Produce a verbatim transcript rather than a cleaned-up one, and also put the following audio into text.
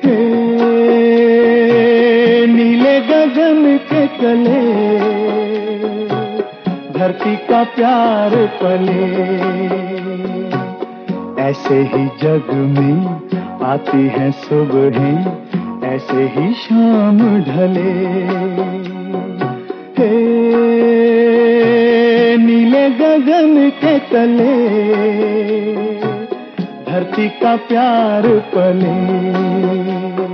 हे नीले गगन के तले धरती का प्यार पले, ऐसे ही जग में आती हैं सुबहें, ऐसे ही शाम ढले। हे नीले गगन के तले धरती का प्यार पले।